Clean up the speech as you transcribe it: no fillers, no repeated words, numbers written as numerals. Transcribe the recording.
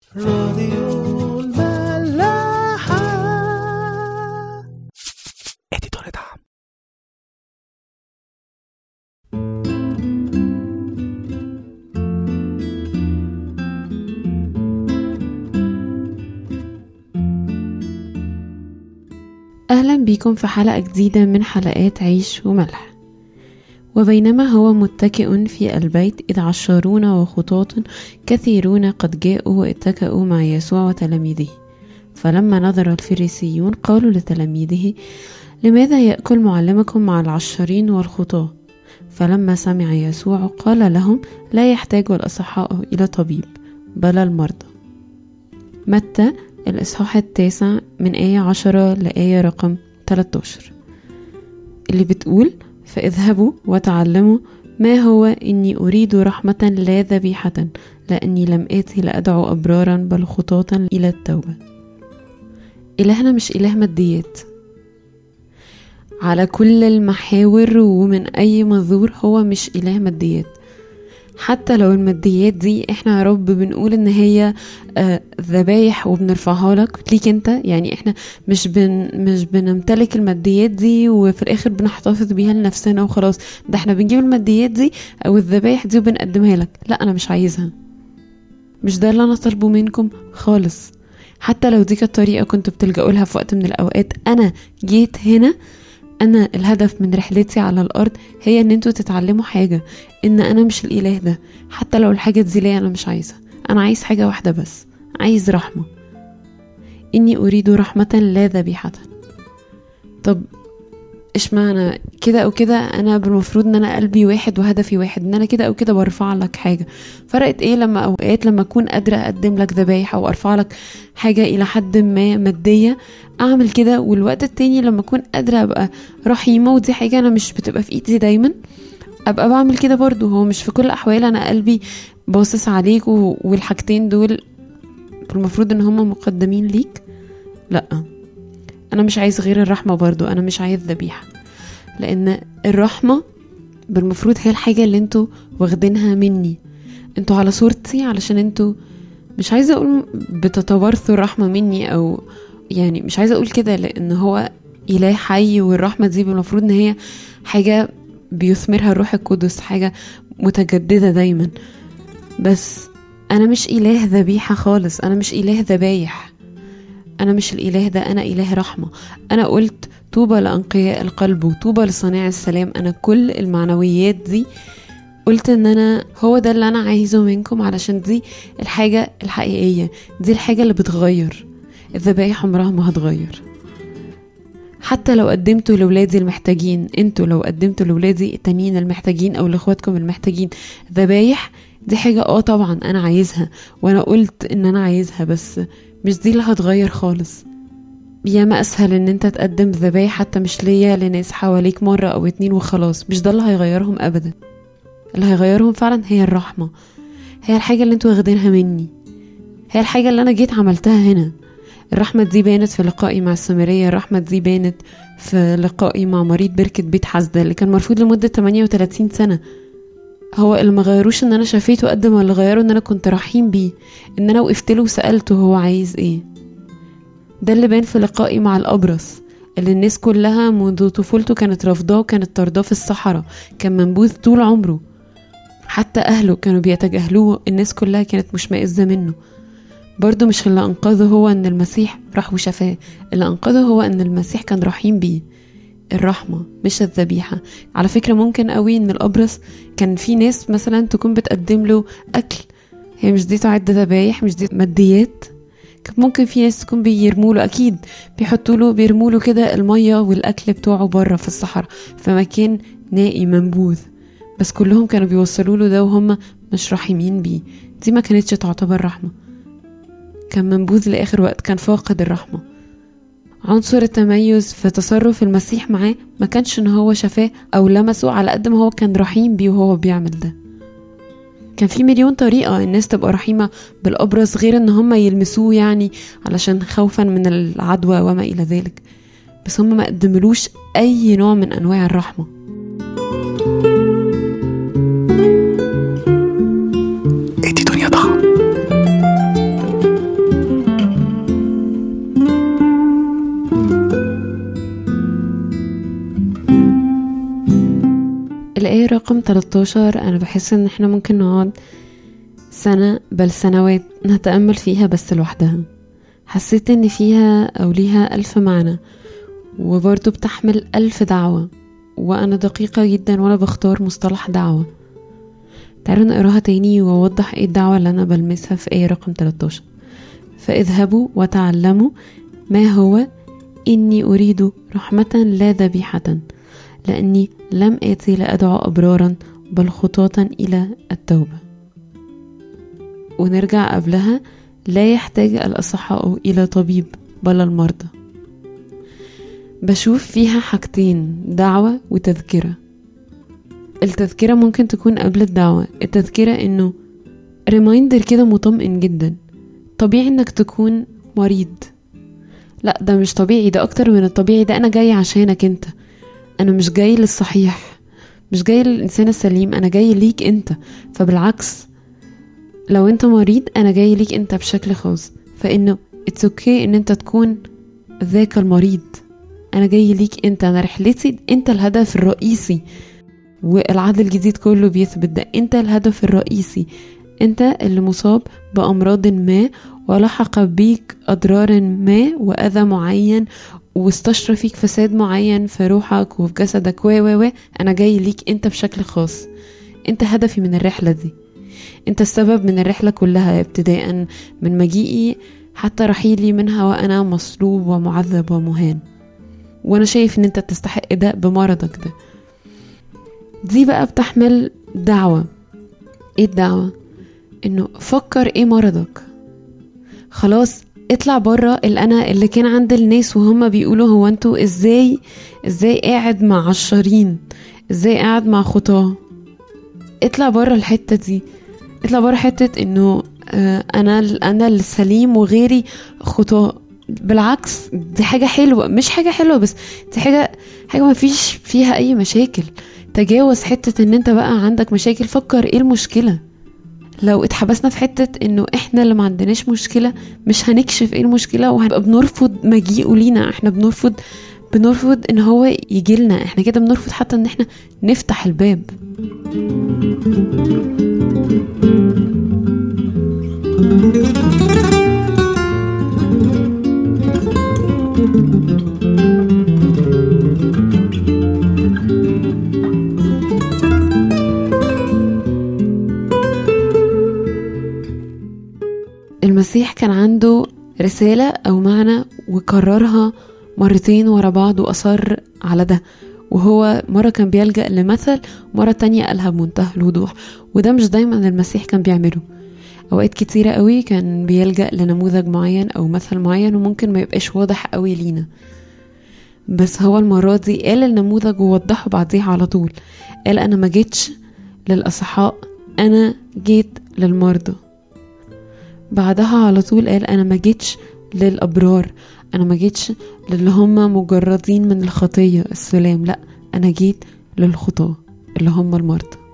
راديو الملاحة. اديتور دعم. أهلا بكم في حلقة جديدة من حلقات عيش وملح. وبينما هو متكئ في البيت إذ عشارون وخطاط كثيرون قد جاءوا واتكأوا مع يسوع وتلاميذه. فلما نظر الفريسيون قالوا لتلاميذه: لماذا يأكل معلمكم مع العشارين والخطاة؟ فلما سمع يسوع قال لهم: لا يحتاج الأصحاء إلى طبيب بل المرضى. متى الإصحاح 9 من آية 10 لآية رقم 13، اللي بتقول: فاذهبوا وتعلموا ما هو إني أريد رحمة لا ذبيحة، لأني لم آتي لأدعو أبرارا بل خطاة إلى التوبة. إلهنا مش إله ماديات على كل المحاور ومن أي منظور، هو مش إله ماديات. حتى لو الماديات دي احنا يا رب بنقول ان هي ذبايح وبنرفعها لك ليك انت، يعني احنا مش بنمتلك الماديات دي وفي الاخر بنحتفظ بيها لنفسنا وخلاص. ده احنا بنجيب الماديات دي او الذبايح دي وبنقدمها لك. لا، انا مش عايزها، مش ده اللي انا طالبه منكم خالص. حتى لو دي كانت طريقة كنت بتلجأوا لها في وقت من الاوقات، انا جيت هنا. انا الهدف من رحلتي على الارض هي ان انتوا تتعلموا حاجة، ان انا مش الاله ده. حتى لو الحاجة دي ليا انا مش عايزها، انا عايز حاجة واحدة بس، عايز رحمة. اني اريد رحمة لا ذبيحة. طب اشمعنى كده او كده؟ انا بالمفروض ان انا قلبي واحد وهدفي واحد، ان انا كده او كده برفع لك حاجة. فرقت ايه لما اوقات لما اكون قادرة اقدم لك ذبايح او ارفع لك حاجة الى حد ما مادية اعمل كده، والوقت التاني لما اكون قادرة ابقى رحيمة، ودي حاجة انا مش بتبقى في ايدي دايما، ابقى بعمل كده برضو. هو مش في كل الاحوال انا قلبي باصص عليك والحاجتين دول المفروض ان هم مقدمين ليك. لا، انا مش عايز غير الرحمة برضو، انا مش عايز ذبيحة. لان الرحمة بالمفروض هي الحاجة اللي انتوا واخدينها مني، انتوا على صورتي، علشان انتوا مش عايزة اقول بتتورثوا الرحمة مني، او يعني مش عايزة اقول كده، لان هو اله حي، والرحمة دي بالمفروض ان هي حاجة بيثمرها الروح القدس، حاجة متجددة دايما. بس انا مش اله ذبيحة خالص، انا مش اله ذبايح، انا مش الاله ده، انا اله رحمة. انا قلت طوبى لأنقياء القلب وطوبى لصانع السلام. انا كل المعنويات دي قلت ان انا هو ده اللي انا عايزه منكم، علشان دي الحاجة الحقيقية، دي الحاجة اللي بتغير. الذبايح عمرها ما هتغير. حتى لو قدمتوا لولادي المحتاجين، انتوا لو قدمتوا لولادي التانيين المحتاجين او لاخواتكم المحتاجين ذبايح، دي حاجة طبعا انا عايزها، وانا قلت ان انا عايزها، بس مش دي اللي هتغير خالص. ياما اسهل ان انت تقدم ذبايح حتى مش ليا، لناس حواليك مرة او 2 وخلاص. مش ده اللي هيغيرهم ابدا. اللي هيغيرهم فعلا هي الرحمة، هي الحاجة اللي انتوا واخدينها مني، هي الحاجة اللي انا جيت عملتها هنا. الرحمة دي بانت في لقائي مع السامرية، الرحمة دي بانت في لقائي مع مريض بركة بيت حسدة اللي كان مرفوض لمدة 38 سنة. هو اللي ما غيروش ان انا شفيته قد ما اللي غيروا ان انا كنت رحيم بيه، ان انا وقفت له وسألته هو عايز ايه. ده اللي بان في لقائي مع الأبرص اللي الناس كلها منذ طفولته كانت رافضاه وكانت طرداه في الصحراء، كان منبوذ طول عمره، حتى أهله كانوا بيتجاهلوه، الناس كلها كانت مشمئزة منه. برضو مش اللي أنقذه هو أن المسيح راح وشفاه، اللي أنقذه هو أن المسيح كان رحيم بيه. الرحمة مش الذبيحة. على فكرة ممكن قوي أن الأبرص كان في ناس مثلا تكون بتقدم له أكل، هي مش دي تعد ذبايح، مش دي ماديات. ممكن في ناس تكون بيرموله، أكيد بيرموله كده المية والأكل بتوعه بره في الصحراء في مكان نائي منبوذ، بس كلهم كانوا بيوصلوا له ده وهم مش رحيمين بيه. دي ما كانتش تعتبر رحمة، كان منبوذ لآخر وقت، كان فاقد الرحمة. عنصر التميز في تصرف المسيح معاه ما كانش ان هو شفاه او لمسه، على قد ما هو كان رحيم بيه وهو بيعمل ده. كان في مليون طريقة الناس تبقى رحيمة بالأبرص غير ان هم يلمسوه، يعني علشان خوفا من العدوى وما إلى ذلك، بس هم ما قدملوش أي نوع من أنواع الرحمة. ادي دنيا ضخم. رقم 13 أنا بحس إن إحنا ممكن نقعد سنة بل سنوات نتأمل فيها بس لوحدها. حسيت إن فيها أو ليها 1000 معنى، وبرضو بتحمل 1000 دعوة، وأنا دقيقة جدا وأنا بختار مصطلح دعوة. تعالوا نقراها تاني وأوضح إيه الدعوة اللي أنا بلمسها في آية رقم 13. فاذهبوا وتعلموا ما هو إني أريد رحمة لا ذبيحة، لأني لم آتي لأدعو أبرارا بل خطاة إلى التوبة. ونرجع قبلها، لا يحتاج الأصحاء إلى طبيب بل المرضى. بشوف فيها حاجتين، دعوة وتذكرة. التذكرة ممكن تكون قبل الدعوة. التذكرة إنه ريمايندر كده مطمئن جدا. طبيعي إنك تكون مريض، لا ده مش طبيعي، ده أكتر من الطبيعي، ده أنا جاي عشانك أنت. أنا مش جاي للصحيح، مش جاي للإنسان السليم، أنا جاي ليك أنت. فبالعكس لو أنت مريض أنا جاي ليك أنت بشكل خاص. فإنه it's okay إن أنت تكون ذاك المريض. أنا جاي ليك أنت، أنا رحلتي أنت الهدف الرئيسي، والعهد الجديد كله بيثبت ده. أنت الهدف الرئيسي، أنت اللي مصاب بأمراض ما ولحق بيك أضرار ما وأذى معين واستشرى فيك فساد معين في روحك وفي جسدك أنا جاي ليك أنت بشكل خاص. أنت هدفي من الرحلة دي، أنت السبب من الرحلة كلها، ابتداء من مجيئي حتى رحيلي منها وأنا مصلوب ومعذب ومهان. وأنا شايف أن أنت تستحق ده بمرضك ده. دي بقى بتحمل دعوة. إيه الدعوة؟ إنه فكر إيه مرضك. خلاص اطلع برا الأنا اللي كان عند الناس وهم بيقولوا هو أنتوا إزاي قاعد مع عشرين، إزاي قاعد مع خطاه. اطلع برا الحتة دي، اطلع برا حتة إنه أنا السليم وغيري خطاه. بالعكس دي حاجة حلوة، مش حاجة حلوة بس، دي حاجة ما فيش فيها أي مشاكل. تجاوز حتة إن أنت بقى عندك مشاكل، فكر إيه المشكلة. لو اتحبسنا في حتة إنه إحنا اللي ما عندناش مشكلة مش هنكشف إيه المشكلة، وهنبقى بنرفض مجيئه لينا. إحنا بنرفض إن هو يجيلنا، إحنا كده بنرفض حتى إن إحنا نفتح الباب. المسيح كان عنده رسالة أو معنى وكررها مرتين ورا بعض وأصر على ده، وهو مرة كان بيلجأ لمثل، مرة تانية قالها بمنتهى الوضوح. وده مش دايما المسيح كان بيعمله. أوقات كتيرة قوي كان بيلجأ لنموذج معين أو مثل معين وممكن ما يبقاش واضح قوي لينا، بس هو المرة دي قال النموذج ووضحه بعديها على طول. قال أنا ما جيتش للأصحاء، أنا جيت للمرضى. بعدها على طول قال أنا ما جيتش للأبرار، أنا ما جيتش للي هم مجردين من الخطية السلام، لا أنا جيت للخطاة اللي هم المرضى.